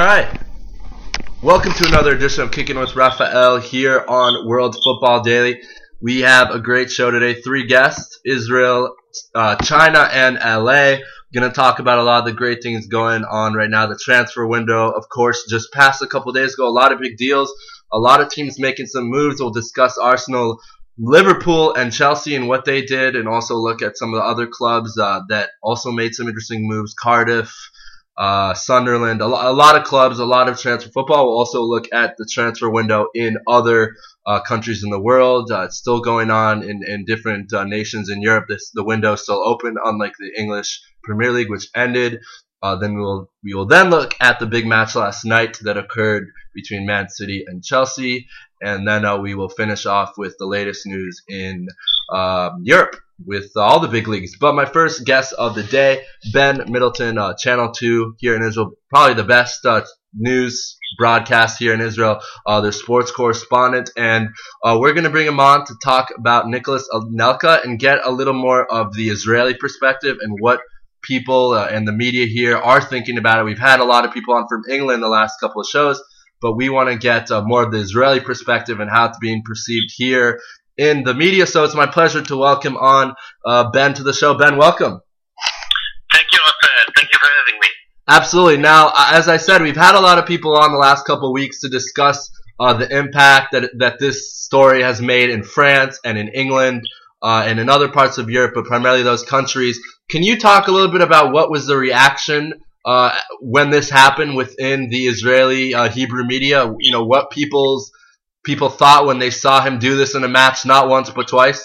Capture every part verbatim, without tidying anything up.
right. Welcome to another edition of Kicking with Raphael here on World Football Daily. We have a great show today. Three guests, Israel, uh, China, and L A. We're going to talk about a lot of the great things going on right now. The transfer window, of course, just passed a couple days ago. A lot of big deals. A lot of teams making some moves. We'll discuss Arsenal, Liverpool, and Chelsea and what they did, and also look at some of the other clubs uh, that also made some interesting moves. Cardiff, uh, Sunderland, a, lo- a lot of clubs, a lot of transfer football. We'll also look at the transfer window in other uh, countries in the world. Uh, it's still going on in, in different uh, nations in Europe. This, the window is still open, unlike the English Premier League, which ended. Uh, then we'll we will then look at the big match last night that occurred between Man City and Chelsea, and then uh, we will finish off with the latest news in um, Europe with uh, all the big leagues. But my first guest of the day, Ben Middleton, uh, Channel two here in Israel, probably the best uh, news broadcast here in Israel, uh, their sports correspondent, and uh, we're going to bring him on to talk about Nicolas Anelka and get a little more of the Israeli perspective and what people uh, and the media here are thinking about it. We've had a lot of people on from England the last couple of shows, but we want to get uh, more of the Israeli perspective and how it's being perceived here in the media. So it's my pleasure to welcome on uh, Ben to the show. Ben, welcome. Thank you, Raphael. Thank you for having me. Absolutely. Now, as I said, we've had a lot of people on the last couple of weeks to discuss uh, the impact that that this story has made in France and in England uh, and in other parts of Europe, but primarily those countries. Can you talk a little bit about what was the reaction uh, when this happened within the Israeli uh, Hebrew media? You know, what people's people thought when they saw him do this in a match, not once but twice?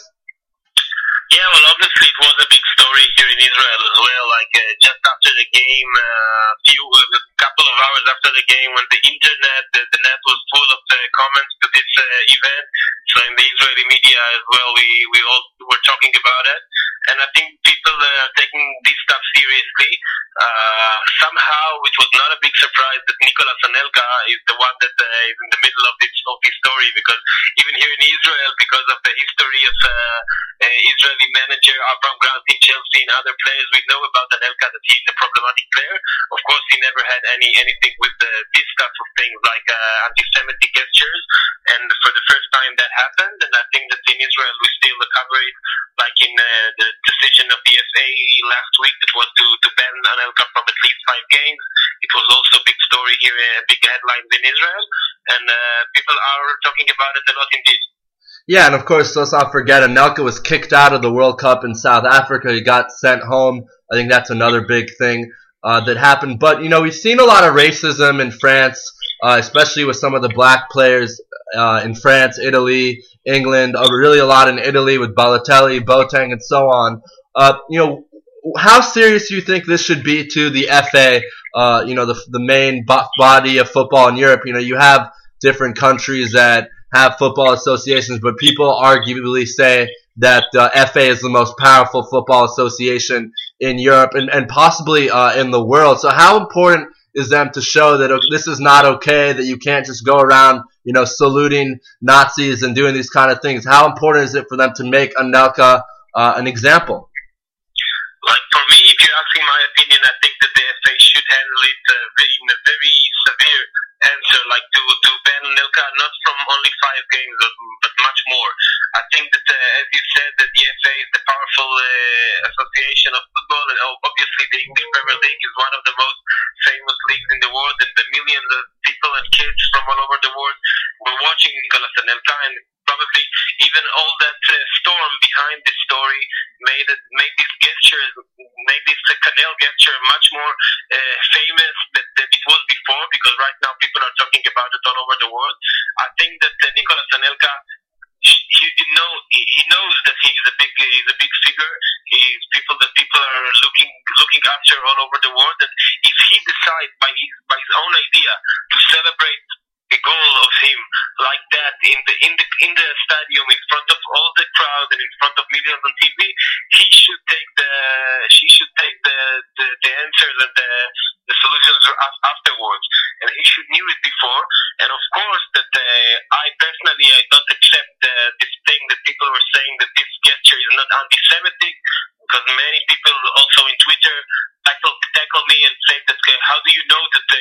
Yeah, well, obviously it was a big story here in Israel as well. Like uh, just after the game, a uh, few, a couple of hours after the game, when the internet, the, the net was full of uh, comments to this uh, event. So in the Israeli media as well, we we all were talking about it. And I think people are uh, taking this stuff seriously. Uh, somehow, it was not a big surprise that Nicolas Anelka is the one that uh, is in the middle of this of this story, because even here in Israel, because of the history of uh, uh, Israeli manager Avram Grant in Chelsea and other players, we know about Anelka that he's a problematic player. Of course, he never had any anything with the, this stuff of things like uh, anti-Semitic gestures, and for the first time that happened. And I think that in Israel we still cover it, like in uh, the decision of the F A last week that was to, to ban Anelka from at least five games. It was also a big story here, a big headlines in Israel, and uh, people are talking about it a lot indeed. Yeah, and of course, let's not forget, Anelka was kicked out of the World Cup in South Africa. He got sent home. I think that's another big thing uh, that happened. But, you know, we've seen a lot of racism in France, uh, especially with some of the black players uh, in France, Italy, England, uh, really a lot in Italy with Balotelli, Boateng, and so on. Uh, you know, how serious do you think this should be to the F A, uh, you know, the the main bo- body of football in Europe? You know, you have different countries that have football associations, but people arguably say that uh, F A is the most powerful football association in Europe and, and possibly uh, in the world. So how important is them to show that okay, this is not okay, that you can't just go around, you know, saluting Nazis and doing these kind of things? How important is it for them to make Anelka uh, an example? Like, for me, if you're asking my opinion, I think that the F A should handle it uh, in a very severe answer, like to, to ban Anelka, not from only five games, but, but much more. I think that, uh, as you said, that the F A is the powerful uh, association of football, and obviously the English Premier League is one of the most famous leagues in the world, and the millions of people and kids from all over the world were watching Nicolas Anelka, and probably even all that uh, storm behind this story made it, made these gestures, made this uh, canal gesture much more uh, famous than, than it was before, because right now people are talking about it all over the world. I think that uh, Nicolas Anelka, he, he know he, he knows that he's a big he's a big figure. He's people that people are looking looking after all over the world, and if he decides by his by his own idea to celebrate a goal of him like that in the in the in the stadium in front of all the crowd and in front of millions on T V, he should take the she should take the the, the answers and the the solutions afterwards, and he should knew it before. And of course, that uh, I personally I don't accept uh, this thing that people were saying that this gesture is not anti-Semitic, because many people also in Twitter tackle tackle me and say that uh, how do you know that uh,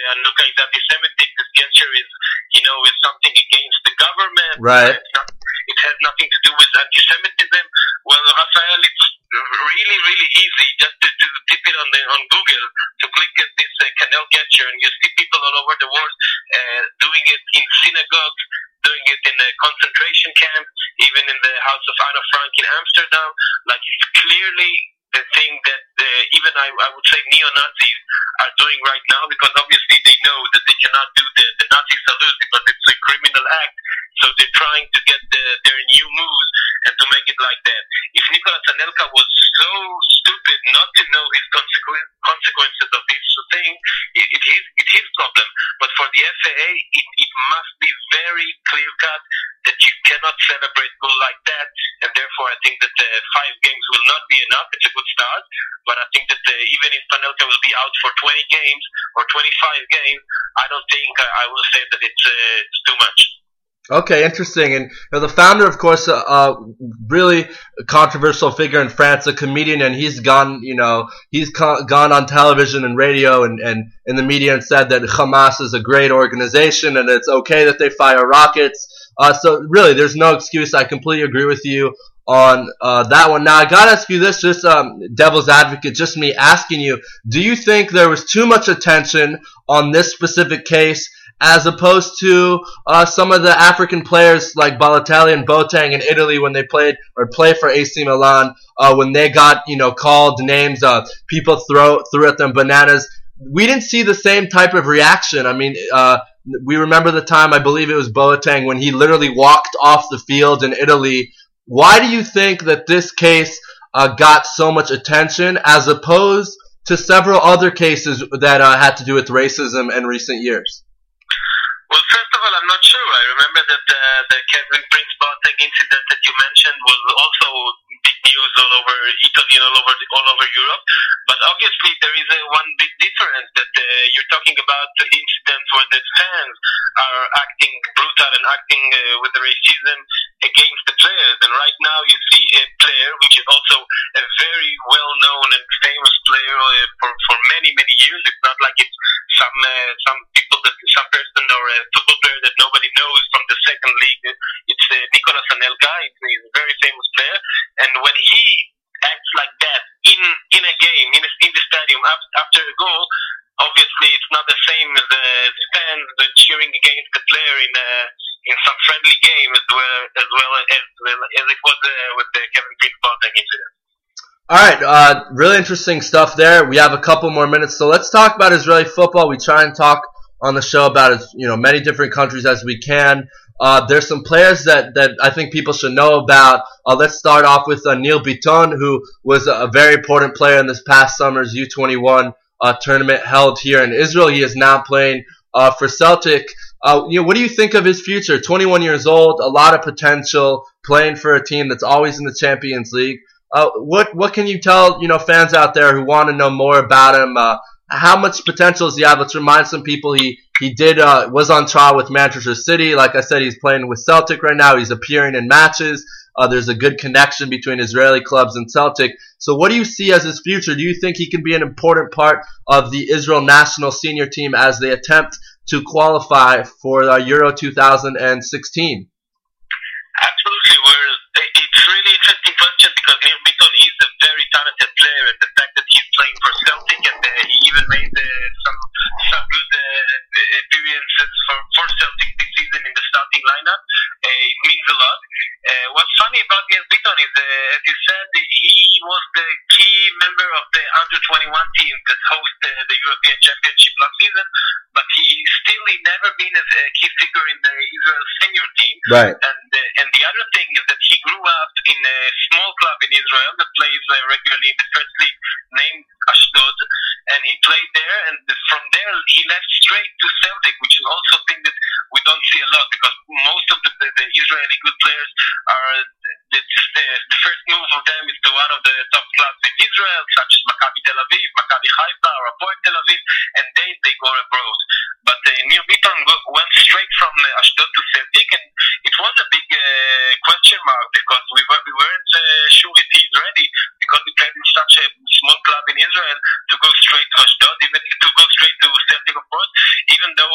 Anelka is anti-Semitic, this gesture is, you know, is something against the government. Right. It's not, it has nothing to do with anti-Semitism. Well, Rafael, it's really, really easy just to, to tip it on the, on Google, to click at this uh, canal gesture, and you see people all over the world uh, doing it in synagogues, doing it in a concentration camp, even in the house of Anne Frank in Amsterdam. Like, it's clearly the thing that uh, even I, I would say neo-Nazis are doing right now, because obviously they know that they cannot do the, the Nazi salute because it's a criminal act. So they're trying to get the, their new moves and to make it like that. If Nicolas Anelka was so stupid not to know his consequ- consequences of this thing, it, it is it's his problem. But for the F A A, it, it must be very clear cut that you cannot celebrate goal like that, and therefore I think that uh, five games will not be enough. It's a good start, but I think that uh, even if Anelka will be out for twenty games or twenty-five games, I don't think I, I will say that it's, uh, it's too much. Okay, interesting. And you know, the founder, of course, a uh, uh, really controversial figure in France, a comedian, and he's gone, you know, he's co- gone on television and radio and, and in the media and said that Hamas is a great organization and it's okay that they fire rockets. Uh, so really, there's no excuse. I completely agree with you on uh, that one. Now, I gotta ask you this, just um, devil's advocate, just me asking you, do you think there was too much attention on this specific case as opposed to uh, some of the African players like Balotelli and Boateng in Italy when they played or play for A C Milan, uh, when they got, you know, called names, uh, people throw threw at them bananas. We didn't see the same type of reaction. I mean, uh, we remember the time, I believe it was Boateng, when he literally walked off the field in Italy. Why do you think that this case uh, got so much attention as opposed to several other cases that uh, had to do with racism in recent years? Well, first of all, I'm not sure. I remember that uh, the Kevin Prince Boateng incident that you mentioned was also big news all over Italy and all over all over Europe. But obviously, there is a one big difference that uh, you're talking about the incident where the fans are acting brutal and acting uh, with the racism against the players. And right now, you see a player which is also a very well-known and famous player uh, for for many many years. It's not like it's some uh, some people that some person or a football player that nobody knows from the second league. It's uh, Nicolas Anelka. He's a very famous player, and when he acts like that in in a game in a, in the stadium after a goal, obviously it's not the same as the fans that cheering against the player in a, in some friendly game as well as well as, as it was uh, with the Kevin Prince Boateng incident. All right, uh, really interesting stuff there. We have a couple more minutes, so let's talk about Israeli football. We try and talk on the show about as you know many different countries as we can. Uh, there's some players that, that I think people should know about. Uh, let's start off with uh, Nir Biton, who was a, a very important player in this past summer's U twenty-one uh, tournament held here in Israel. He is now playing uh, for Celtic. Uh, you know, what do you think of his future? twenty-one years old, a lot of potential, playing for a team that's always in the Champions League. Uh, what what can you tell you know fans out there who want to know more about him? Uh, how much potential does he have? Let's remind some people he he did uh, was on trial with Manchester City. Like I said, he's playing with Celtic right now. He's appearing in matches. Uh, there's a good connection between Israeli clubs and Celtic. So what do you see as his future? Do you think he can be an important part of the Israel national senior team as they attempt to qualify for uh, Euro two thousand sixteen? Absolutely. We're, it's really interesting question because Nir Biton is a very talented player, and the fact that he's playing for Celtic and uh, he even made uh, some some good uh, appearances for, for Celtic this season in the starting lineup, uh, it means a lot. Uh, what's funny about Nir Biton is, uh, as you said, he was the key member of the under twenty-one team that host uh, the European Championship last season, but he still he never been a key figure in the Israel senior team. Right. And uh, and the other thing is that he grew up in a small club in Israel that plays uh, regularly in the first league named Ashdod, and he played there, and from there he left straight to Celtic, which is also a thing that we don't see a lot because most of the, the, the Israeli good players are the, the, the first move of them is to one of the top clubs in Israel, such as Maccabi Tel Aviv, Maccabi Haifa, or Hapoel Tel Aviv, and then they go abroad. But uh, Nir Biton went straight from uh, Ashdod to Celtic, and it was a big uh, question mark because we, were, we weren't uh, sure if he's ready because he played in such a small club in Israel to go straight to Ashdod, even to go straight to Celtic, of course.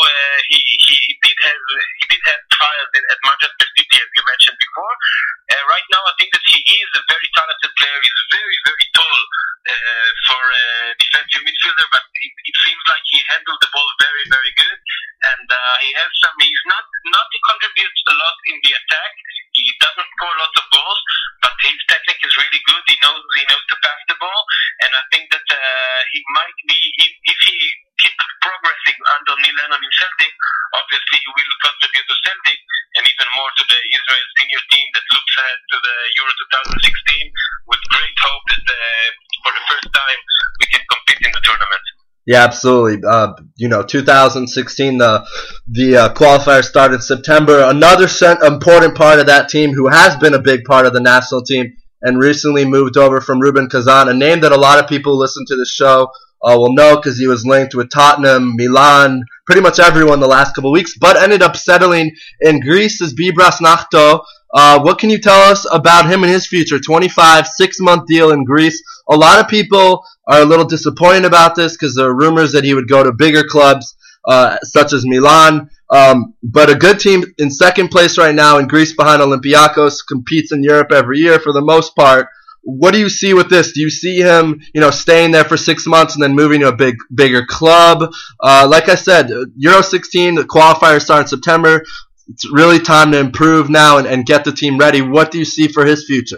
uh, he he did have he did have trials at Manchester City, as you mentioned before. Uh, right now, I think that he is a very talented player. He's very very tall uh, for a defensive midfielder, but it, it seems like he handled the ball very very good, and uh, he has some. He's not not he contributes a lot in the attack. He doesn't score lots of goals, but his technique is really good. He knows he knows to pass the ball, and I think that uh, he might be if, if he keeps progressing under Neil Lennon in Celtic, obviously he will contribute to Celtic and even more to the Israel senior team that looks ahead to the Euro twenty sixteen with great hope that uh, for the first time we can compete in the tournament. Yeah, absolutely. Uh, you know, two thousand sixteen, the the uh, qualifier started in September. Another cent- important part of that team who has been a big part of the national team and recently moved over from Rubin Kazan, a name that a lot of people who listen to the show uh, will know because he was linked with Tottenham, Milan, pretty much everyone the last couple of weeks, but ended up settling in Greece as Bibras Nachto. Uh, what can you tell us about him and his future? twenty-five, six-month deal in Greece. A lot of people are a little disappointed about this because there are rumors that he would go to bigger clubs uh, such as Milan. Um, but a good team in second place right now in Greece behind Olympiacos, competes in Europe every year for the most part. What do you see with this? Do you see him, you know, staying there for six months and then moving to a big, bigger club? Uh, like I said, Euro sixteen, the qualifiers start in September. It's really time to improve now and, and get the team ready. What do you see for his future?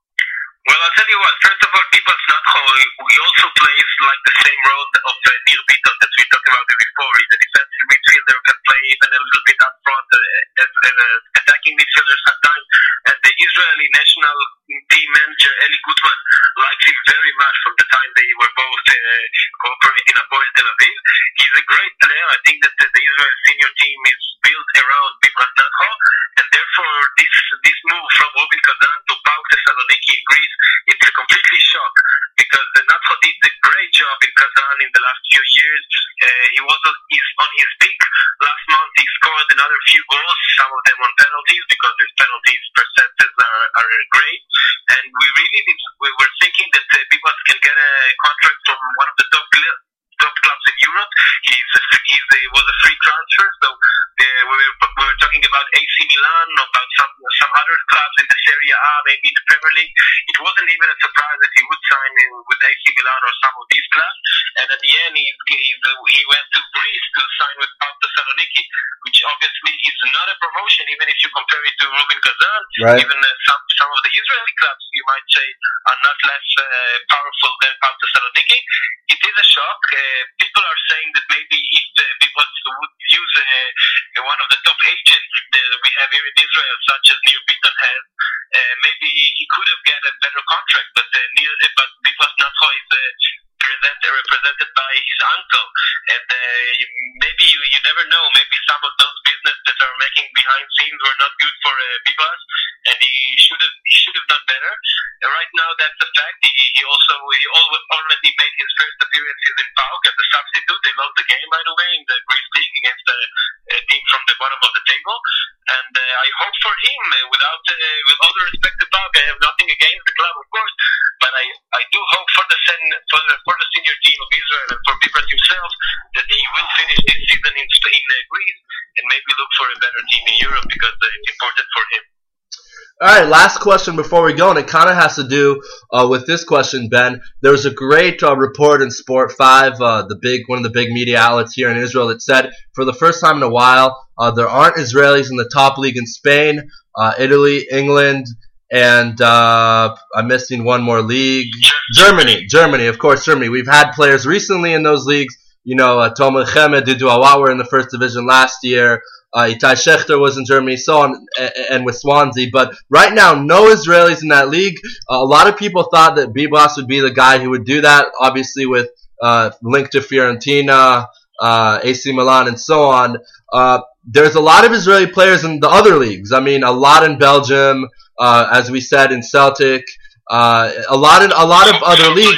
Well, I'll tell you what. First of all, Bibras Nachto, he also plays like the same role of uh, Nir Bitton that we talked about before. He's a defensive midfielder who can play even a little bit up front uh, as, as an attacking midfielder sometimes. And the Israeli national team manager, Eli Gutman, likes him very much from the time they were both uh, cooperating in Hapoel Tel Aviv. He's a great player. I think that uh, the Israel senior team is built around Bibras Nachto, and therefore this this move from Rubin Kazan to PAOK Thessaloniki in Greece, it's a completely shock because the Nachto did a great job in Kazan in the last few years. Uh, he was on his, on his peak last month. He scored another few goals, some of them on penalties because his penalties percentages are, are great. And we really did, we were thinking that uh, Bibras can get a contract from one of the top top clubs in Europe. He's a, he's a, he was a free transfer, so uh, we, were, we were talking about A C Milan, about some some other clubs in the Serie A, maybe in the Premier League. It wasn't even a surprise that he would sign in with A C Milan or some of these clubs. And at the end, he he, he went to Greece to sign with PAOK Thessaloniki, which obviously is not a promotion, even if you compare it to Rubin Kazan. Right. Even uh, some some of the Israeli clubs, you might say, are not less uh, powerful than PAOK Thessaloniki. It is a shock. Uh, people are saying that maybe if uh, Bibras would use uh, one of the top agents that we have here in Israel, such as Nir Bitton has, uh, maybe he could have got a better contract. But uh, Nir, uh, but Bibras Nachto is uh, present, uh, represented by his uncle, and uh, maybe you, you never know. Maybe some of those business that are making behind scenes were not good for uh, Bibras, and he should have he should have done better. Uh, right now, that's a fact. He, he also he already made his first appearances in PAOK as a substitute. They lost the game, by the way, in the Greece League against a, a team from the bottom of the table. And uh, I hope for him, uh, without uh, with all the respect to PAOK, I have nothing against the club, of course, but I, I do hope for the sen, for the for the senior team of Israel and for Bibras himself that he will finish this season in in uh, Greece and maybe look for a better team in Europe because uh, it's important for him. All right, last question before we go, and it kind of has to do uh, with this question, Ben. There was a great uh, report in Sport five, uh, the big one of the big media outlets here in Israel, that said for the first time in a while uh, there aren't Israelis in the top league in Spain, uh, Italy, England, and uh, I'm missing one more league. Germany, Germany, of course, Germany. We've had players recently in those leagues. You know, uh, Tomer Chemed, Dudu Awad were in the first division last year. Uh, Itai Shechter was in Germany, so on, and, and with Swansea. But right now, no Israelis in that league. Uh, a lot of people thought that Bibras would be the guy who would do that, obviously with uh, link to Fiorentina, uh, A C Milan, and so on. Uh, there's a lot of Israeli players in the other leagues. I mean, a lot in Belgium, uh, as we said, in Celtic, uh, a lot in a lot of other leagues.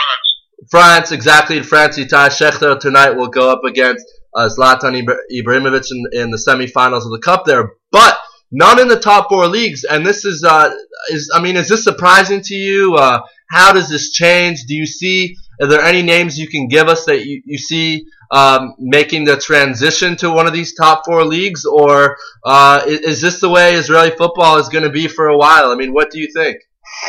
France, exactly. In France, Itai Shechter tonight will go up against uh, Zlatan Ibrahimovic in, in the semifinals of the Cup there. But none in the top four leagues. And this is, uh, is I mean, is this surprising to you? Uh, how does this change? Do you see Are there any names you can give us that you, you see um, making the transition to one of these top four leagues, or uh, is, is this the way Israeli football is going to be for a while? I mean, what do you think?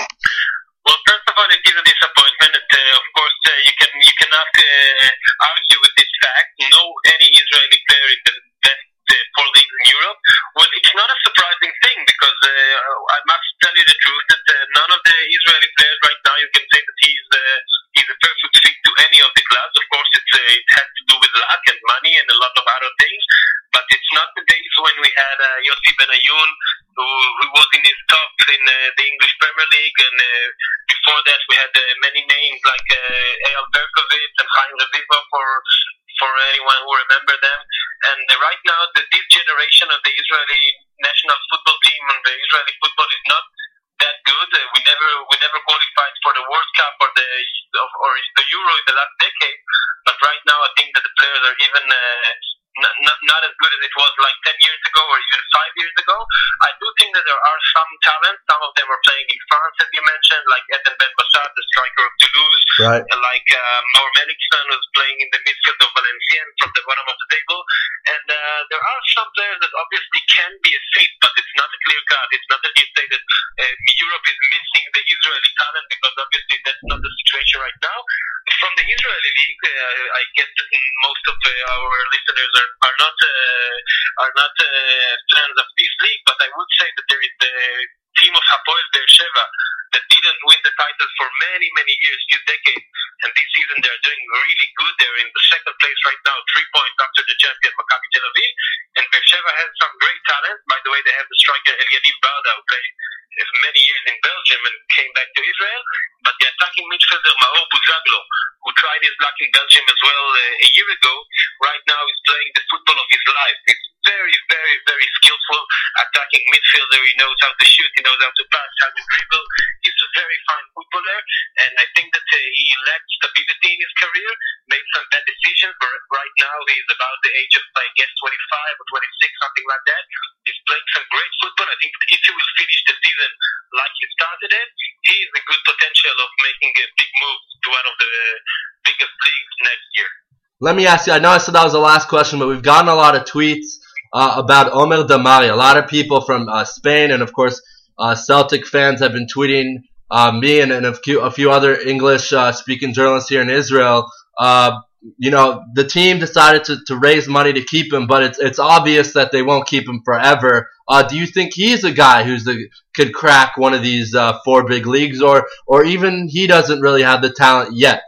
Well, first of all, it is a disappointment. That, uh, of course, uh, you can you cannot uh, argue with this fact. No, any Israeli player in the best uh, four leagues in Europe. Well, it's not a surprising thing because uh, I must tell you the truth that uh, none of the Israeli players right now you can say that he's uh, he's a perfect fit to any of the clubs. Of course, it's uh, it has to do with luck and money and a lot of other things. But it's not the days when we had uh, Yossi Benayoun, who, who was in his top in uh, the English Premier League, and uh, before that we had uh, many names like uh, Eyal Berkovitz and Chaim Reviva for for anyone who remember them. And uh, right now, the, this generation of the Israeli national football team and the Israeli football is not that good. Uh, we never we never qualified for the World Cup or the or the Euro in the last decade. But right now, I think that the players are even. Uh, Not, not, not as good as it was like ten years ago or even five years ago. I do think that there are some talents. Some of them are playing in France, as you mentioned, like Eden Ben Bassat, the striker of Toulouse, right. and like uh, Maur Melikson, who's playing in the midfield of Valenciennes from the bottom of the table. And uh, there are some players that obviously can be a fit, but it's not a clear cut. It's not that you say that uh, Europe is missing the Israeli talent, because obviously that's not the situation right now. From the Israeli league, uh, I guess that most of uh, our listeners are, are not uh, are not uh, fans of this league, but I would say that there is the team of Hapoel Be'er Sheva that didn't win the title for many, many years, few decades, and this season they're doing really good. They're in the second place right now, three points after the champion Maccabi Tel Aviv, and Be'er Sheva has some great talent. By the way, they have the striker Elianiv Barda, who played many years in Belgium and came back to Israel, but the attacking midfielder Maor Buzaglo, who tried his luck in Belgium as well uh, a year ago, right now is playing the football of his life. He's very, very, very skillful attacking midfielder. He knows how to shoot, he knows how to pass, how to dribble. He's a very fine footballer, and I think that uh, he lacked stability in his career, made some bad decisions, but right now he's about the age of, I guess, twenty-five or twenty-six, something like that. He's playing some great football. I think if he will finish the season like he started it, he has a good potential of making a big move to one of the biggest leagues next year. Let me ask you, I know I said that was the last question, but we've gotten a lot of tweets uh, about Omer Damari. A lot of people from uh, Spain and, of course, uh, Celtic fans have been tweeting uh, me and, and a, few, a few other English-speaking uh, journalists here in Israel. Uh, you know, the team decided to, to raise money to keep him, but it's it's obvious that they won't keep him forever. Uh, do you think he's a guy who's the, could crack one of these uh, four big leagues, or or even he doesn't really have the talent yet?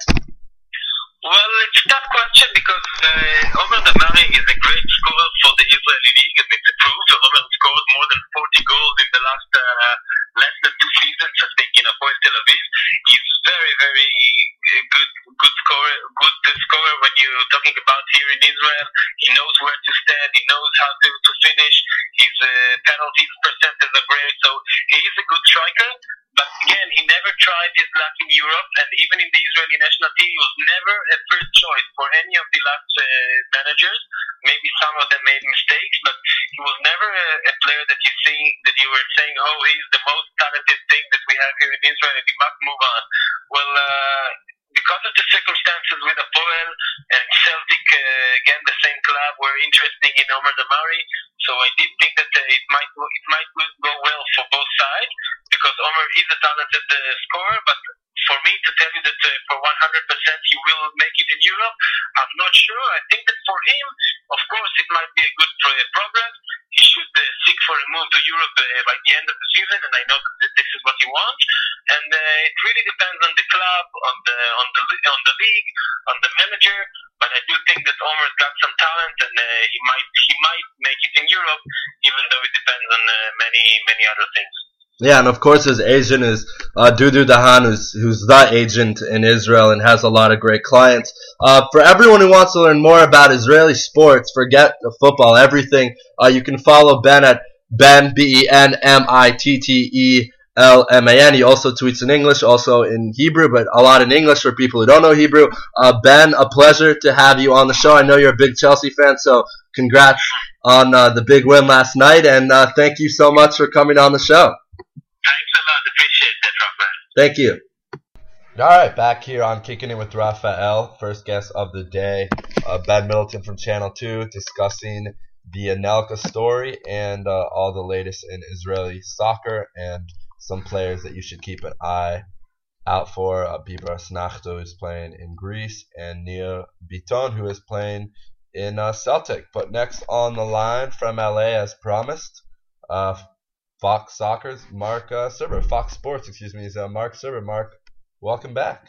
Well, it's a tough question because uh, Omer Damari is a great scorer for the Israeli league, and it's proved. Omer scored more than forty goals in the last uh, less than two seasons, I think, in Hapoel Tel Aviv. He's very, very good, good scorer, good scorer when you're talking about here in Israel. He knows where to stand. He knows how to, to finish. His uh, penalties percentage are great, so he is a good striker. But again, he never tried his luck in Europe, and even in the Israeli national team, he was never a first choice for any of the last uh, managers. Maybe some of them made mistakes, but he was never a, a player that you see that you were saying, "Oh, he's the most talented thing that we have here in Israel, and he must move on." Well, uh, because of the circumstances with Hapoel and Celtic, uh, again the same club, were interested in Omer Damari. So I did think that uh, it might it might go well for both sides, because Omer is a talented uh, scorer. But for me to tell you that uh, for one hundred percent he will make it in Europe, I'm not sure. I think that for him, of course, it might be a good uh, progress. He should uh, seek for a move to Europe uh, by the end of the season, and I know that this is what he wants. And uh, it really depends on the club, on the on the on the league, on the manager. But I do think that Omer's got some talent, and uh, he might he might make it in Europe, even though it depends on uh, many many other things. Yeah, and of course his agent is uh, Dudu Dahan, who's, who's the agent in Israel and has a lot of great clients. Uh, for everyone who wants to learn more about Israeli sports, forget the football, everything, uh, you can follow Ben at Ben, B E N M I T T E L M A N. He also tweets in English, also in Hebrew, but a lot in English for people who don't know Hebrew. Uh, Ben, a pleasure to have you on the show. I know you're a big Chelsea fan, so congrats on uh, the big win last night, and uh, thank you so much for coming on the show. Thanks a lot. Appreciate that, Rafael. Thank you. All right, back here on Kicking It with Raphael, first guest of the day, uh, Ben Middleton from Channel two, discussing the Anelka story and uh, all the latest in Israeli soccer and some players that you should keep an eye out for. Uh, Bibra Snachto is playing in Greece, and Nir Biton, who is playing in uh, Celtic. But next on the line from L A, as promised, uh, Fox Soccer's Mark uh, Serber, Fox Sports, excuse me, is uh, Mark Serber. Mark, welcome back.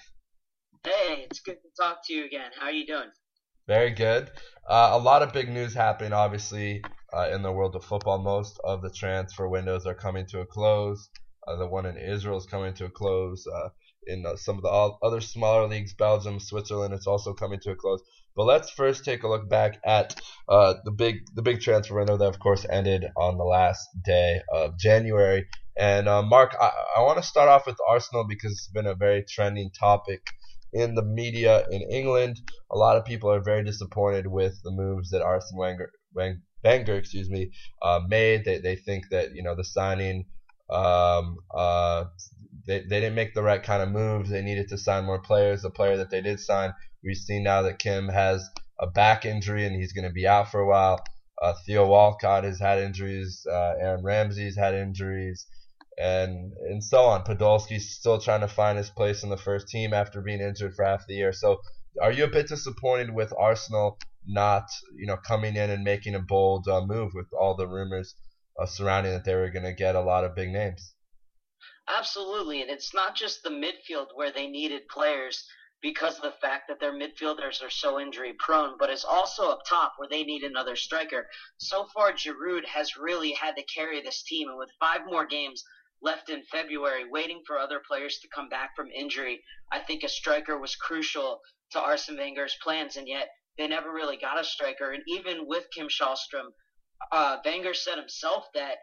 Hey, it's good to talk to you again. How are you doing? Very good. Uh, a lot of big news happening, obviously, uh, in the world of football. Most of the transfer windows are coming to a close. Uh, the one in Israel is coming to a close. Uh, in uh, some of the all other smaller leagues, Belgium, Switzerland, it's also coming to a close. But let's first take a look back at uh, the big the big transfer window that, of course, ended on the last day of January. And uh, Mark, I, I want to start off with Arsenal because it's been a very trending topic in the media in England. A lot of people are very disappointed with the moves that Arsene Wenger, Wenger excuse me, uh, made. They they think that you know the signing, um, uh, they they didn't make the right kind of moves. They needed to sign more players. The player that they did sign, we've seen now that Kim has a back injury and he's going to be out for a while. Uh, Theo Walcott has had injuries. Uh, Aaron Ramsey's had injuries. And and so on. Podolski's still trying to find his place in the first team after being injured for half the year. So, are you a bit disappointed with Arsenal not, you know, coming in and making a bold uh, move with all the rumors uh, surrounding that they were going to get a lot of big names? Absolutely, and it's not just the midfield where they needed players because of the fact that their midfielders are so injury prone, but it's also up top where they need another striker. So far, Giroud has really had to carry this team, and with five more games left in February, waiting for other players to come back from injury, I think a striker was crucial to Arsene Wenger's plans, and yet they never really got a striker. And even with Kim Shalstrom, uh, Wenger said himself that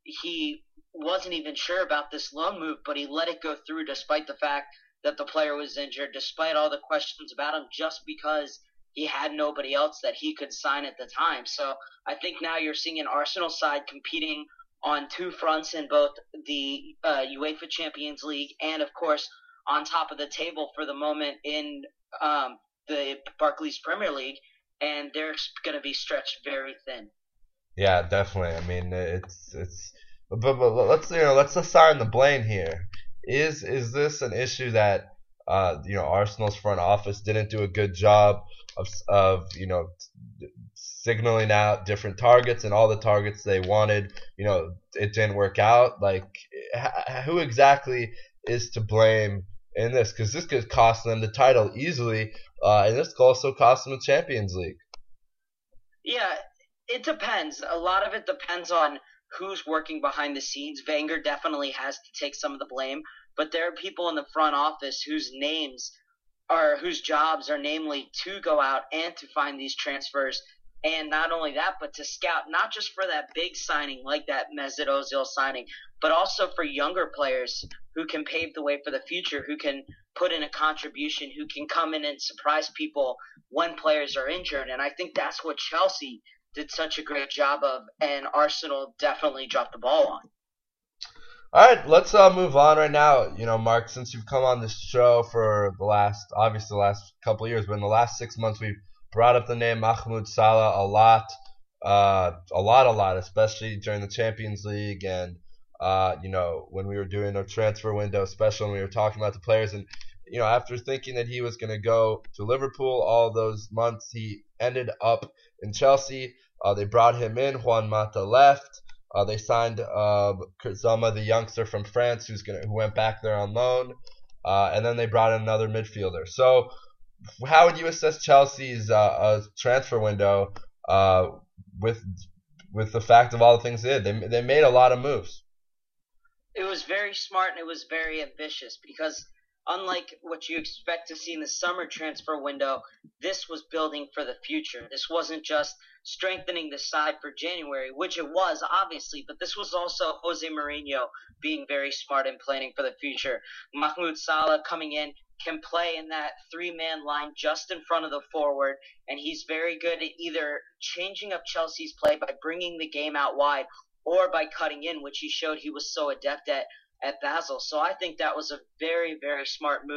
he wasn't even sure about this loan move, but he let it go through despite the fact that the player was injured, despite all the questions about him, just because he had nobody else that he could sign at the time. So I think now you're seeing an Arsenal side competing on two fronts in both the uh, UEFA Champions League and, of course, on top of the table for the moment in um, the Barclays Premier League, and they're going to be stretched very thin. Yeah, definitely. I mean, it's it's. But, but let's you know let's assign the blame here. Is is this an issue that uh, you know Arsenal's front office didn't do a good job of of you know signaling out different targets and all the targets they wanted, you know, it didn't work out? Like, who exactly is to blame in this? Because this could cost them the title easily, uh, and this could also cost them the Champions League. Yeah, it depends. A lot of it depends on who's working behind the scenes. Wenger definitely has to take some of the blame, but there are people in the front office whose names are, whose jobs are namely to go out and to find these transfers. And not only that, but to scout not just for that big signing like that Mesut Ozil signing, but also for younger players who can pave the way for the future, who can put in a contribution, who can come in and surprise people when players are injured. And I think that's what Chelsea did such a great job of, and Arsenal definitely dropped the ball on. All right, let's uh, move on right now. You know, Mark, since you've come on this show for the last, obviously the last couple of years, but in the last six months we've brought up the name Mahmoud Salah a lot, uh, a lot, a lot, especially during the Champions League and, uh, you know, when we were doing our transfer window, especially when we were talking about the players. And, you know, after thinking that he was going to go to Liverpool all those months, he ended up in Chelsea. Uh, they brought him in. Juan Mata left. Uh, they signed uh, Kurtzoma, the youngster from France, who's gonna who went back there on loan. Uh, and then they brought in another midfielder. So, how would you assess Chelsea's uh, uh, transfer window uh, with with the fact of all the things they did? They they made a lot of moves. It was very smart and it was very ambitious because unlike what you expect to see in the summer transfer window, this was building for the future. This wasn't just strengthening the side for January, which it was, obviously, but this was also Jose Mourinho being very smart and planning for the future. Mahmoud Salah coming in can play in that three-man line just in front of the forward, and he's very good at either changing up Chelsea's play by bringing the game out wide or by cutting in, which he showed he was so adept at at Basel. So I think that was a very, very smart move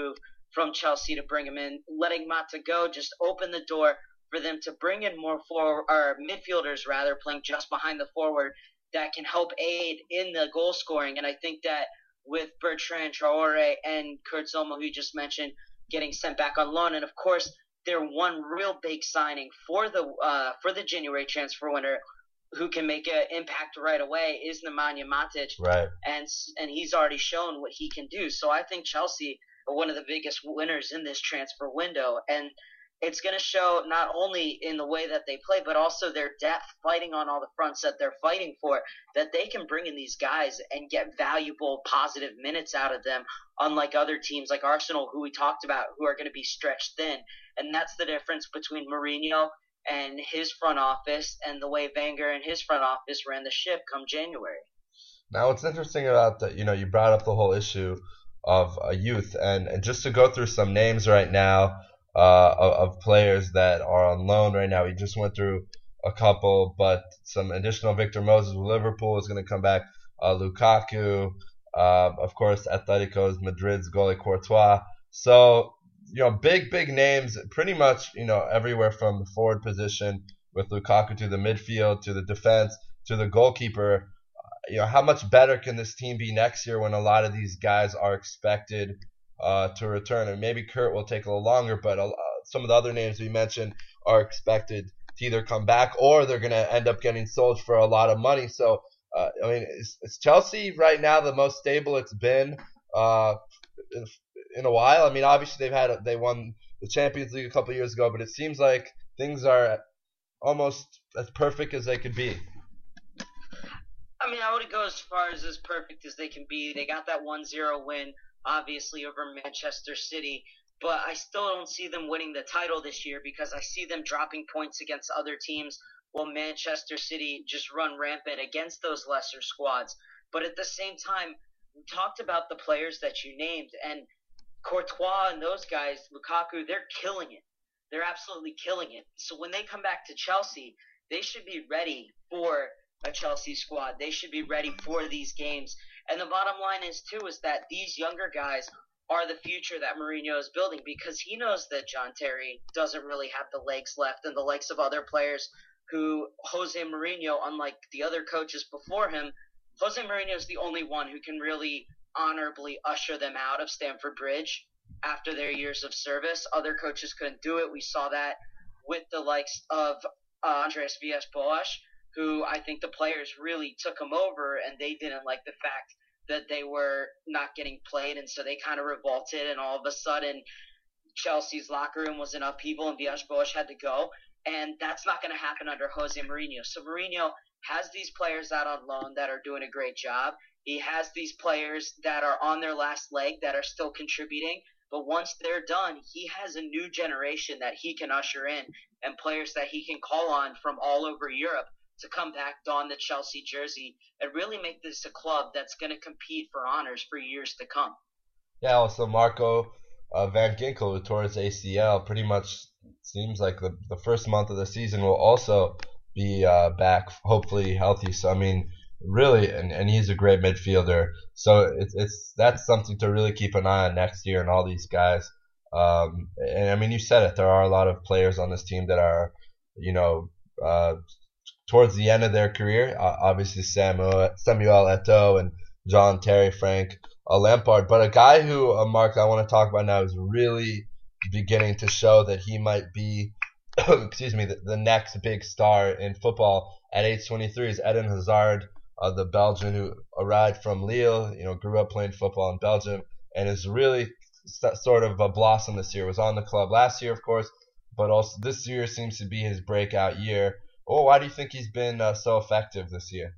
from Chelsea to bring him in. Letting Mata go just opened the door for them to bring in more forward, or midfielders rather, playing just behind the forward that can help aid in the goal scoring. And I think that with Bertrand Traore and Kurt Zouma, who you just mentioned, getting sent back on loan, and of course their one real big signing for the uh, for the January transfer window, who can make an impact right away, is Nemanja Matic. Right. And and he's already shown what he can do. So I think Chelsea are one of the biggest winners in this transfer window. And it's going to show not only in the way that they play, but also their depth, fighting on all the fronts that they're fighting for, that they can bring in these guys and get valuable, positive minutes out of them, unlike other teams like Arsenal, who we talked about, who are going to be stretched thin. And that's the difference between Mourinho and his front office and the way Wenger and his front office ran the ship come January. Now, what's interesting about that, you know, you brought up the whole issue of uh, youth, and, and just to go through some names right now, Uh, of, of players that are on loan right now. We just went through a couple, but some additional. Victor Moses with Liverpool is going to come back. Uh, Lukaku, uh, of course, Atletico Madrid's goalie Courtois. So, you know, big, big names pretty much, you know, everywhere from the forward position with Lukaku to the midfield, to the defense, to the goalkeeper. Uh, you know, how much better can this team be next year when a lot of these guys are expected Uh, to return? And maybe Kurt will take a little longer, but uh, some of the other names we mentioned are expected to either come back or they're going to end up getting sold for a lot of money. So, uh, I mean, is, is Chelsea right now the most stable it's been uh, in, in a while? I mean, obviously they've had they won the Champions League a couple of years ago, but it seems like things are almost as perfect as they could be. I mean, I wouldn't go as far as as perfect as they can be. They got that one zero win, obviously, over Manchester City, but I still don't see them winning the title this year because I see them dropping points against other teams while Manchester City just run rampant against those lesser squads. But at the same time, we talked about the players that you named, and Courtois and those guys, Lukaku, they're killing it. They're absolutely killing it. So when they come back to Chelsea, they should be ready for a Chelsea squad. They should be ready for these games. And the bottom line is, too, is that these younger guys are the future that Mourinho is building, because he knows that John Terry doesn't really have the legs left, and the likes of other players who Jose Mourinho, unlike the other coaches before him, Jose Mourinho is the only one who can really honorably usher them out of Stamford Bridge after their years of service. Other coaches couldn't do it. We saw that with the likes of uh, Andreas Villas-Boas, who I think the players really took him over, and they didn't like the fact that they were not getting played, and so they kind of revolted, and all of a sudden Chelsea's locker room was in upheaval and Villas-Boas had to go, and that's not going to happen under Jose Mourinho. So Mourinho has these players out on loan that are doing a great job. He has these players that are on their last leg that are still contributing, but once they're done, he has a new generation that he can usher in, and players that he can call on from all over Europe to come back, don the Chelsea jersey, and really make this a club that's going to compete for honors for years to come. Yeah, also Marco uh, Van Ginkel, who tore his A C L, pretty much seems like the, the first month of the season will also be uh, back, hopefully healthy. So, I mean, really, and, and he's a great midfielder. So it's it's that's something to really keep an eye on next year, and all these guys. Um, and, I mean, you said it. There are a lot of players on this team that are, you know, uh, towards the end of their career, uh, obviously Samuel, Samuel Eto'o and John Terry, Frank uh, Lampard. But a guy who, uh, Mark, I want to talk about now is really beginning to show that he might be, excuse me, the, the next big star in football at age twenty-three is Eden Hazard, uh, the Belgian who arrived from Lille, you know, grew up playing football in Belgium, and is really st- sort of a blossom this year. Was on the club last year, of course, but also this year seems to be his breakout year. Oh, why do you think he's been uh, so effective this year?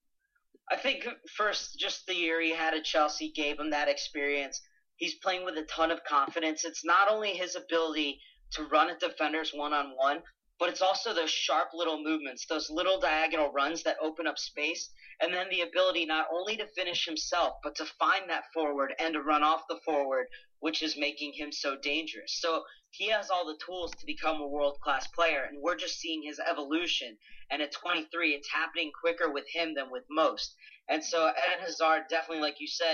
I think first, just the year he had at Chelsea gave him that experience. He's playing with a ton of confidence. It's not only his ability to run at defenders one-on-one, but it's also those sharp little movements, those little diagonal runs that open up space, and then the ability not only to finish himself, but to find that forward and to run off the forward, which is making him so dangerous. So he has all the tools to become a world-class player, and we're just seeing his evolution. And at twenty-three, it's happening quicker with him than with most. And so Eden Hazard, definitely, like you said,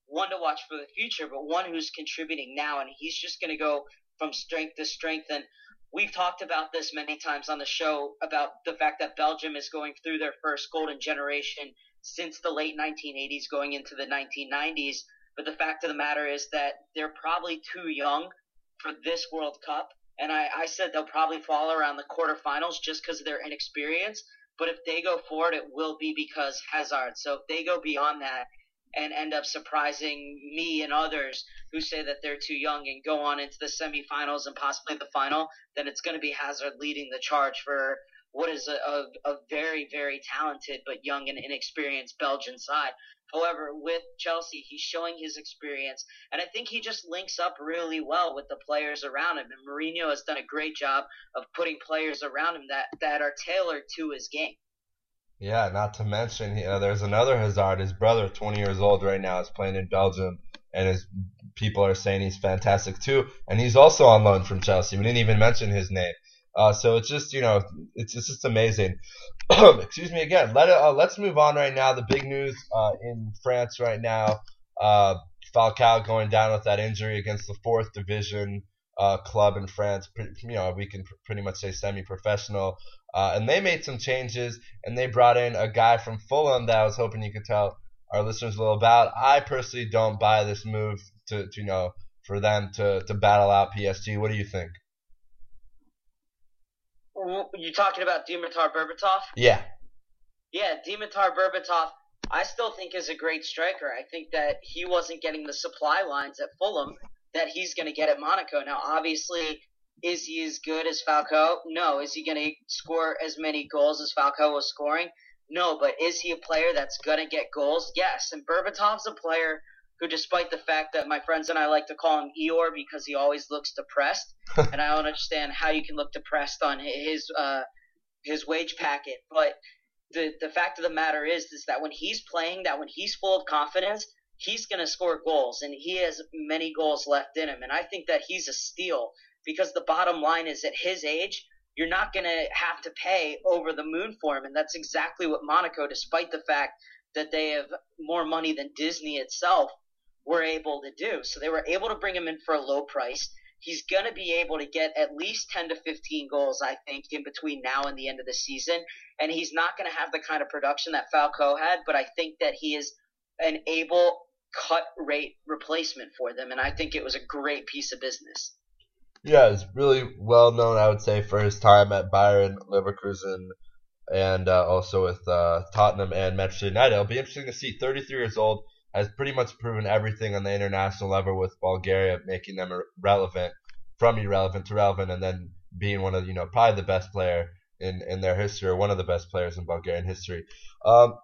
one to watch for the future, but one who's contributing now, and he's just going to go from strength to strength. And we've talked about this many times on the show about the fact that Belgium is going through their first golden generation since the late nineteen eighties going into the nineteen nineties. But the fact of the matter is that they're probably too young for this World Cup. And I, I said they'll probably fall around the quarterfinals just because of their inexperience. But if they go forward, it will be because Hazard. So if they go beyond that and end up surprising me and others who say that they're too young and go on into the semifinals and possibly the final, then it's going to be Hazard leading the charge for what is a, a, a very, very talented but young and inexperienced Belgian side. However, with Chelsea, he's showing his experience, and I think he just links up really well with the players around him. And Mourinho has done a great job of putting players around him that, that are tailored to his game. Yeah, not to mention, you know, there's another Hazard. His brother, twenty years old right now, is playing in Belgium, and his people are saying he's fantastic too. And he's also on loan from Chelsea. We didn't even mention his name. Uh, so it's just, you know, it's, it's just amazing. Excuse me again. Let it, uh, let's move on right now. The big news uh, in France right now, uh, Falcao going down with that injury against the fourth division uh, club in France. You know, we can pr- pretty much say semi-professional. Uh, and they made some changes, and they brought in a guy from Fulham that I was hoping you could tell our listeners a little about. I personally don't buy this move to, to you know, for them to, to battle out P S G. What do you think? You're talking about Dimitar Berbatov? Yeah. Yeah, Dimitar Berbatov, I still think is a great striker. I think that he wasn't getting the supply lines at Fulham that he's going to get at Monaco. Now, obviously, is he as good as Falcao? No. Is he going to score as many goals as Falcao was scoring? No. But is he a player that's going to get goals? Yes. And Berbatov's a player who, despite the fact that my friends and I like to call him Eeyore because he always looks depressed, and I don't understand how you can look depressed on his uh, his wage packet. But the the fact of the matter is, is that when he's playing, that when he's full of confidence, he's going to score goals, and he has many goals left in him. And I think that he's a steal because the bottom line is, at his age, you're not going to have to pay over the moon for him, and that's exactly what Monaco, despite the fact that they have more money than Disney itself, were able to do. So they were able to bring him in for a low price. He's going to be able to get at least ten to fifteen goals, I think, in between now and the end of the season. And he's not going to have the kind of production that Falcao had, but I think that he is an able cut rate replacement for them. And I think it was a great piece of business. Yeah, it's really well known, I would say, for his time at Bayern, Leverkusen, and uh, also with uh, Tottenham and Manchester United. It'll be interesting to see. thirty-three years old, has pretty much proven everything on the international level with Bulgaria, making them relevant, from irrelevant to relevant, and then being one of, you know, probably the best player in, in their history, or one of the best players in Bulgarian history. Um,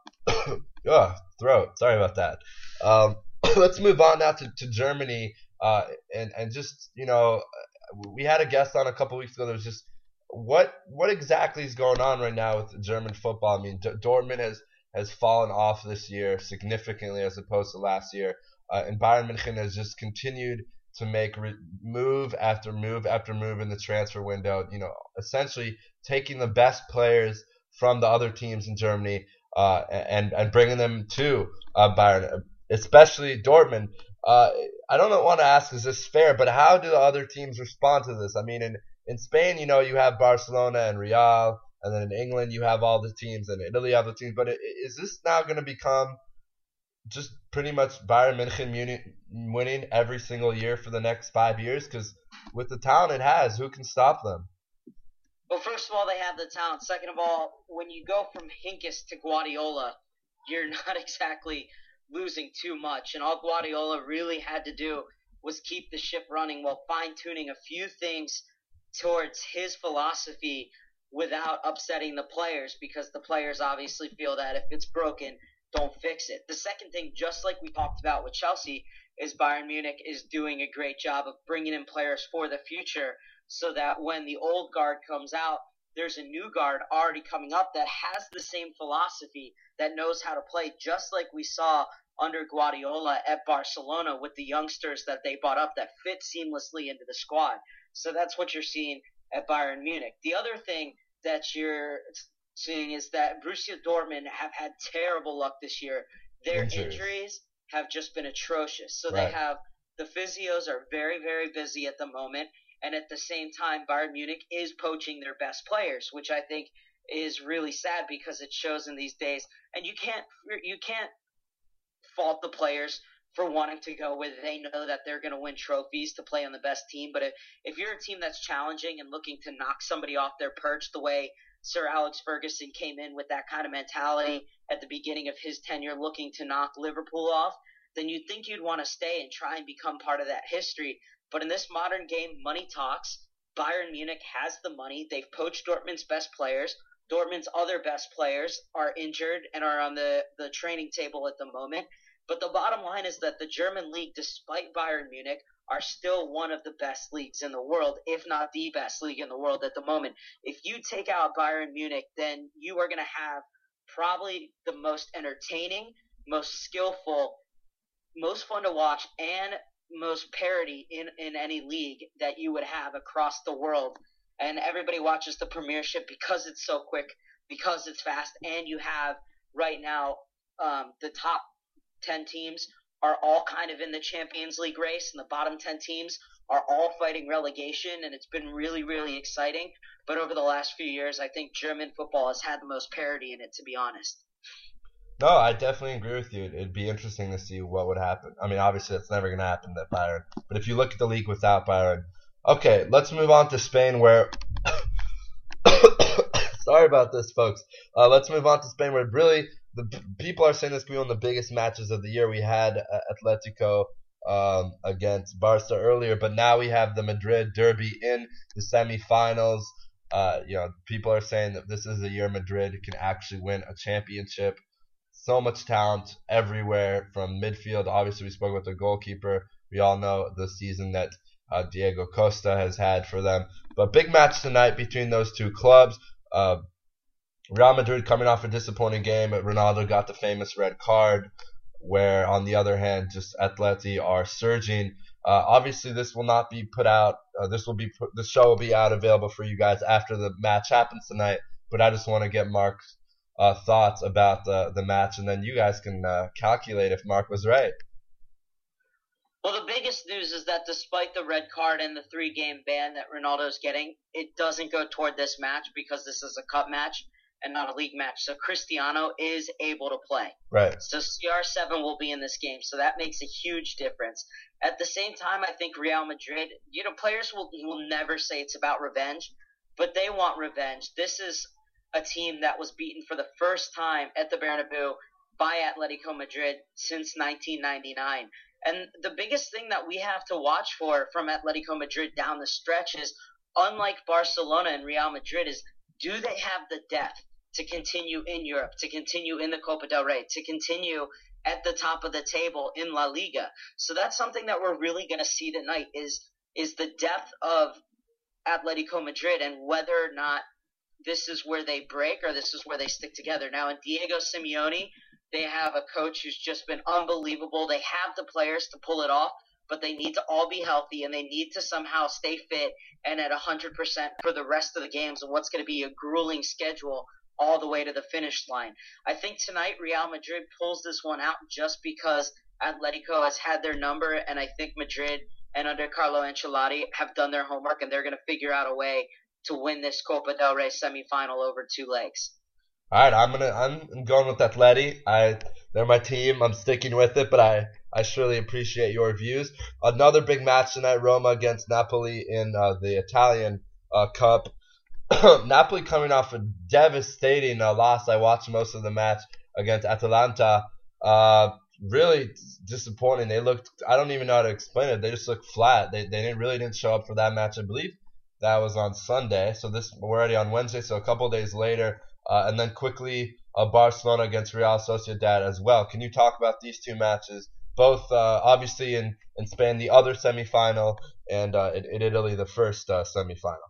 oh, throat. Sorry about that. Um, let's move on now to, to Germany, uh, and, and just, you know, we had a guest on a couple weeks ago that was just, what what exactly is going on right now with German football? I mean, D- Dortmund has has fallen off this year significantly as opposed to last year. Uh, and Bayern München has just continued to make re- move after move after move in the transfer window, you know, essentially taking the best players from the other teams in Germany uh, and, and bringing them to uh, Bayern, especially Dortmund. Uh, I don't want to ask, is this fair, but how do the other teams respond to this? I mean, in, in Spain, you know, you have Barcelona and Real, and then in England, you have all the teams, and in Italy, you have the teams. But is this now going to become just pretty much Bayern München winning every single year for the next five years? Because with the talent it has, who can stop them? Well, first of all, they have the talent. Second of all, when you go from Hinkes to Guardiola, you're not exactly losing too much. And all Guardiola really had to do was keep the ship running while fine-tuning a few things towards his philosophy without upsetting the players, because the players obviously feel that if it's broken, don't fix it. The second thing, just like we talked about with Chelsea, is Bayern Munich is doing a great job of bringing in players for the future so that when the old guard comes out, there's a new guard already coming up that has the same philosophy, that knows how to play, just like we saw under Guardiola at Barcelona with the youngsters that they brought up that fit seamlessly into the squad. So that's what you're seeing at Bayern Munich. The other thing that you're seeing is that Borussia Dortmund have had terrible luck this year. Their Injuries. injuries have just been atrocious. So Right. they have the physios are very, very busy at the moment, and at the same time, Bayern Munich is poaching their best players, which I think is really sad because it shows in these days. And you can't you can't fault the players for wanting to go where they know that they're going to win trophies to play on the best team. But if, if you're a team that's challenging and looking to knock somebody off their perch the way Sir Alex Ferguson came in with that kind of mentality at the beginning of his tenure, looking to knock Liverpool off, then you'd think you'd want to stay and try and become part of that history. But in this modern game, money talks. Bayern Munich has the money. They've poached Dortmund's best players. Dortmund's other best players are injured and are on the, the training table at the moment. But the bottom line is that the German league, despite Bayern Munich, are still one of the best leagues in the world, if not the best league in the world at the moment. If you take out Bayern Munich, then you are going to have probably the most entertaining, most skillful, most fun to watch, and most parity in, in any league that you would have across the world. And everybody watches the Premiership because it's so quick, because it's fast, and you have right now um, the top ten teams are all kind of in the Champions League race, and the bottom ten teams are all fighting relegation, and it's been really, really exciting. But over the last few years, I think German football has had the most parity in it, to be honest. No, I definitely agree with you. It'd be interesting to see what would happen. I mean, obviously, that's never going to happen at Bayern. But if you look at the league without Bayern. Okay, let's move on to Spain where – sorry about this, folks. Uh, let's move on to Spain where really the p- people are saying this could be one of the biggest matches of the year. We had uh, Atletico um, against Barca earlier, but now we have the Madrid derby in the semifinals. Uh, you know, people are saying that this is a year Madrid can actually win a championship. So much talent everywhere from midfield. Obviously, we spoke about the goalkeeper. We all know the season that uh, Diego Costa has had for them. But big match tonight between those two clubs. Uh, Real Madrid coming off a disappointing game. Ronaldo got the famous red card, where on the other hand, just Atleti are surging. Uh, obviously, this will not be put out. Uh, this will be put, the show will be out available for you guys after the match happens tonight. But I just want to get Mark's Uh, thoughts about the the match, and then you guys can uh, calculate if Mark was right. Well, the biggest news is that despite the red card and the three-game ban that Ronaldo's getting, it doesn't go toward this match because this is a cup match and not a league match. So Cristiano is able to play. Right. So C R seven will be in this game, so that makes a huge difference. At the same time, I think Real Madrid, you know, players will will never say it's about revenge, but they want revenge. This is a team that was beaten for the first time at the Bernabeu by Atletico Madrid since nineteen ninety-nine. And the biggest thing that we have to watch for from Atletico Madrid down the stretch is, unlike Barcelona and Real Madrid, is do they have the depth to continue in Europe, to continue in the Copa del Rey, to continue at the top of the table in La Liga? So that's something that we're really going to see tonight is, is the depth of Atletico Madrid and whether or not this is where they break or this is where they stick together. Now, in Diego Simeone, they have a coach who's just been unbelievable. They have the players to pull it off, but they need to all be healthy, and they need to somehow stay fit and at one hundred percent for the rest of the games and what's going to be a grueling schedule all the way to the finish line. I think tonight Real Madrid pulls this one out just because Atletico has had their number, and I think Madrid and under Carlo Ancelotti have done their homework, and they're going to figure out a way to win this Copa del Rey semifinal over two legs. All right, I'm gonna I'm going with Atleti. I they're my team. I'm sticking with it, but I I surely appreciate your views. Another big match tonight: Roma against Napoli in uh, the Italian uh, Cup. Napoli coming off a devastating uh, loss. I watched most of the match against Atalanta. Uh, really disappointing. They looked. I don't even know how to explain it. They just looked flat. They they didn't really didn't show up for that match. I believe that was on Sunday. So this we're already on Wednesday. So a couple of days later, uh, and then quickly uh, Barcelona against Real Sociedad as well. Can you talk about these two matches? Both uh, obviously in, in Spain, the other semifinal, and uh, in, in Italy, the first uh, semifinal.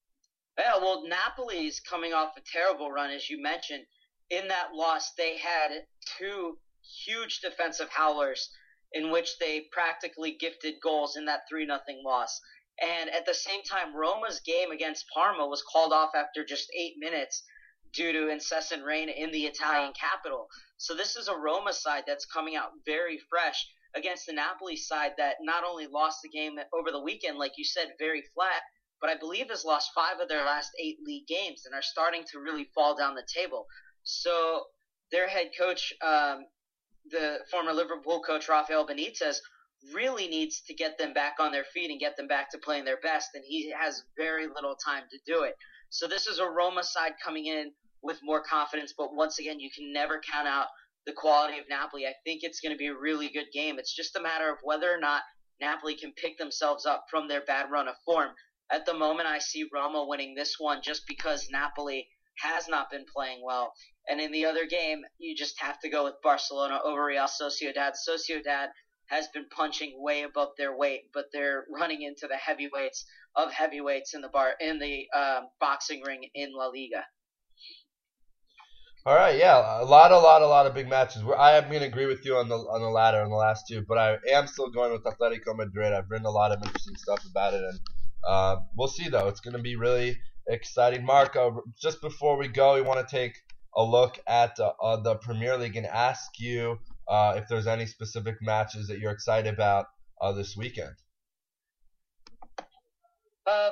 Yeah, well, Napoli's coming off a terrible run, as you mentioned. In that loss, they had two huge defensive howlers in which they practically gifted goals in that three nothing loss. And at the same time, Roma's game against Parma was called off after just eight minutes due to incessant rain in the Italian capital. So this is a Roma side that's coming out very fresh against the Napoli side that not only lost the game over the weekend, like you said, very flat, but I believe has lost five of their last eight league games and are starting to really fall down the table. So their head coach, um, the former Liverpool coach Rafael Benitez, really needs to get them back on their feet and get them back to playing their best, and he has very little time to do it. So this is a Roma side coming in with more confidence, but once again, you can never count out the quality of Napoli. I think it's going to be a really good game. It's just a matter of whether or not Napoli can pick themselves up from their bad run of form. At the moment, I see Roma winning this one just because Napoli has not been playing well. And in the other game, you just have to go with Barcelona over Real Sociedad. Sociedad has been punching way above their weight, but they're running into the heavyweights of heavyweights in the bar in the um, boxing ring in La Liga. All right, yeah, a lot, a lot, a lot of big matches. We're, I am going to agree with you on the on the latter, on the last two, but I am still going with Atletico Madrid. I've written a lot of interesting stuff about it, and uh, we'll see, though. It's going to be really exciting. Mark, uh, just before we go, we want to take a look at uh, uh, the Premier League and ask you uh, if there's any specific matches that you're excited about uh, this weekend. Um.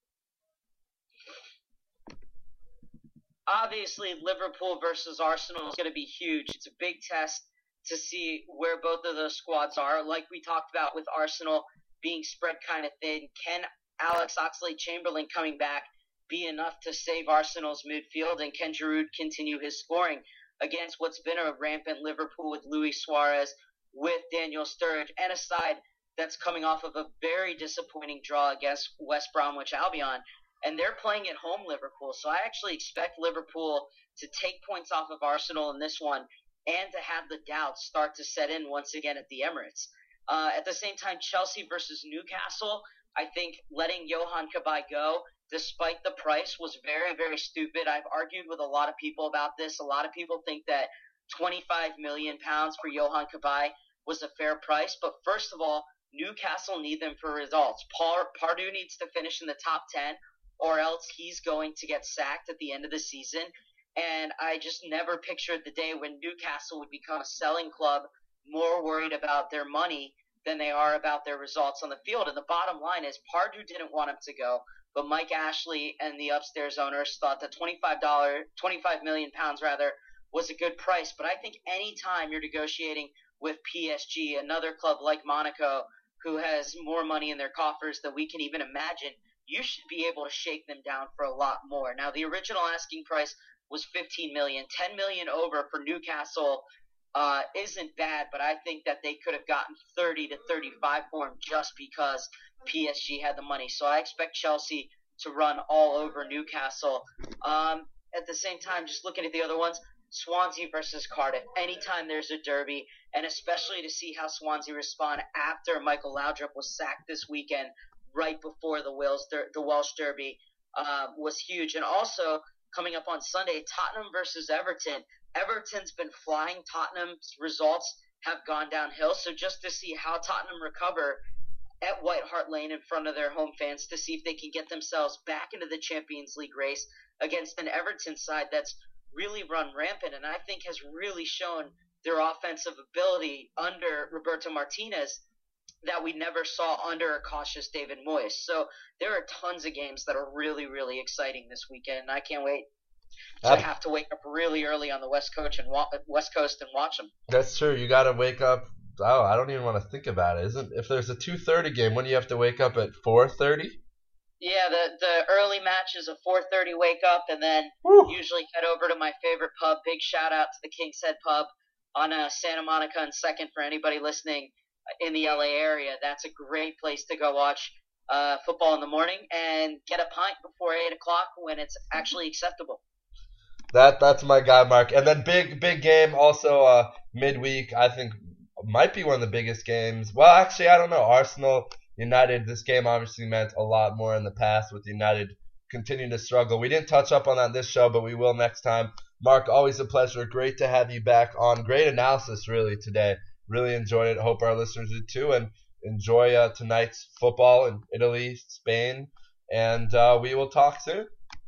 Obviously, Liverpool versus Arsenal is going to be huge. It's a big test to see where both of those squads are. Like we talked about with Arsenal being spread kind of thin, can Alex Oxlade-Chamberlain coming back be enough to save Arsenal's midfield, and can Giroud continue his scoring against what's been a rampant Liverpool with Luis Suarez, with Daniel Sturridge, and a side that's coming off of a very disappointing draw against West Bromwich Albion. And they're playing at home, Liverpool. So I actually expect Liverpool to take points off of Arsenal in this one and to have the doubts start to set in once again at the Emirates. Uh, at the same time, Chelsea versus Newcastle, I think letting Johan Cabaye go, despite the price, was very, very stupid. I've argued with a lot of people about this. A lot of people think that twenty-five million pounds for Johan Cabaye was a fair price. But first of all, Newcastle need them for results. Par- Pardew needs to finish in the top ten, or else he's going to get sacked at the end of the season. And I just never pictured the day when Newcastle would become a selling club, more worried about their money than they are about their results on the field. And the bottom line is Pardew didn't want him to go, but Mike Ashley and the upstairs owners thought that twenty-five dollars, twenty-five million pounds rather, was a good price. But I think any time you're negotiating with P S G, another club like Monaco, who has more money in their coffers than we can even imagine, you should be able to shake them down for a lot more. Now, the original asking price was fifteen million dollars. ten million dollars over for Newcastle uh, isn't bad, but I think that they could have gotten thirty to thirty-five for him just because P S G had the money. So I expect Chelsea to run all over Newcastle. Um, at the same time, just looking at the other ones, Swansea versus Cardiff. Anytime there's a derby, and especially to see how Swansea respond after Michael Laudrup was sacked this weekend, right before the Wales, the Welsh Derby, uh, was huge. And also, coming up on Sunday, Tottenham versus Everton. Everton's been flying. Tottenham's results have gone downhill. So just to see how Tottenham recover at White Hart Lane in front of their home fans, to see if they can get themselves back into the Champions League race against an Everton side that's really run rampant and I think has really shown their offensive ability under Roberto Martinez that we never saw under a cautious David Moyes. So there are tons of games that are really, really exciting this weekend, and I can't wait to Uh, have to wake up really early on the West Coast and wa- West Coast and watch them. That's true. You got to wake up. Oh, I don't even want to think about it. Isn't if there's a two thirty game, when do you have to wake up at four thirty? Yeah, the the early match is a four thirty wake up, and then Woo. usually head over to my favorite pub. Big shout out to the King's Head Pub on uh, Santa Monica and Second for anybody listening in the L A area. That's a great place to go watch uh, football in the morning and get a pint before eight o'clock when it's actually acceptable. That that's my guy, Mark. And then big big game also uh, midweek. I think might be one of the biggest games. Well, actually, I don't know. Arsenal United. This game obviously meant a lot more in the past with United continuing to struggle. We didn't touch up on that this show, but we will next time. Mark, always a pleasure. Great to have you back on. Great analysis, really, today. Really enjoyed it. Hope our listeners did too. And enjoy uh, tonight's football in Italy, Spain. And uh, we will talk soon.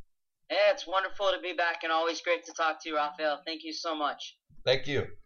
Yeah, it's wonderful to be back and always great to talk to you, Rafael. Thank you so much. Thank you.